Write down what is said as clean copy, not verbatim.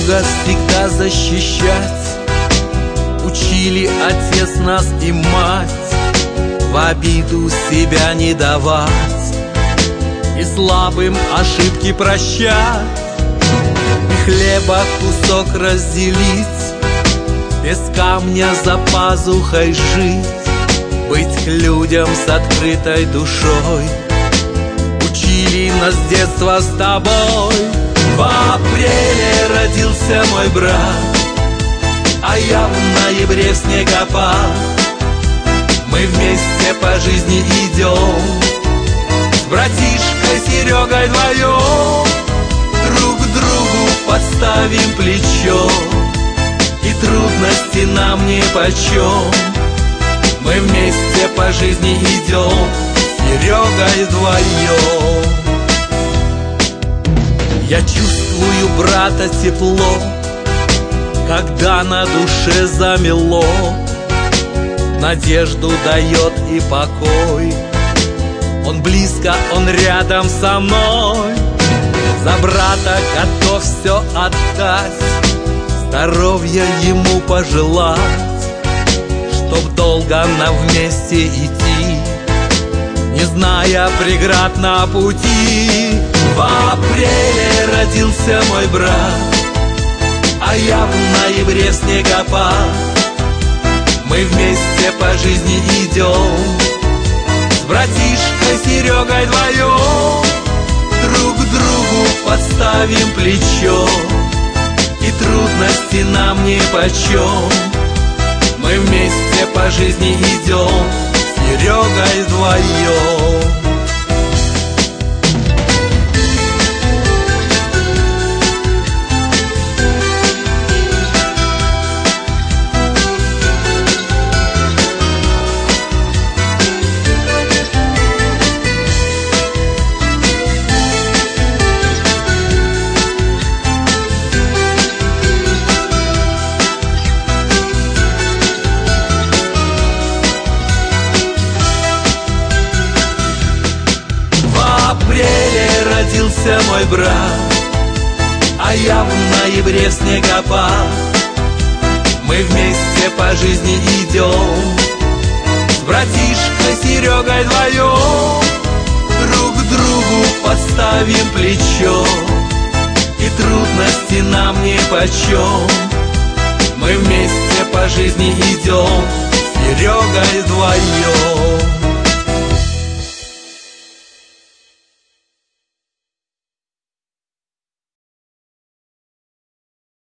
друга всегда защищать учили отец нас и мать, в обиду себя не давать и слабым ошибки прощать, и хлеба кусок разделить, без камня за пазухой жить, быть к людям с открытой душой. Учили нас с детства с тобой. В апреле родился мой брат, а я в ноябре в снегопад. Мы вместе по жизни идем, с братишкой Серегой вдвоем, друг другу подставим плечо, и трудности нам нипочем. Мы вместе по жизни идем, с Серегой вдвоем. Я чувствую брата тепло, когда на душе замело, надежду дает и покой. Он близко, он рядом со мной, за брата готов все отдать, здоровья ему пожелать, чтоб долго нам вместе идти, не зная преград на пути. В апреле родился мой брат, а я в ноябре в снегопад. Мы вместе по жизни идем, с братишкой Серегой вдвоем, друг другу подставим плечо, и трудности нам нипочем. Мы вместе по жизни идем, с Серегой вдвоем. Родился мой брат, а я в ноябре в снегопад. Мы вместе по жизни идем, с братишкой Серегой вдвоем, друг другу подставим плечо, и трудности нам нипочем. Мы вместе по жизни идем, с Серегой вдвоем.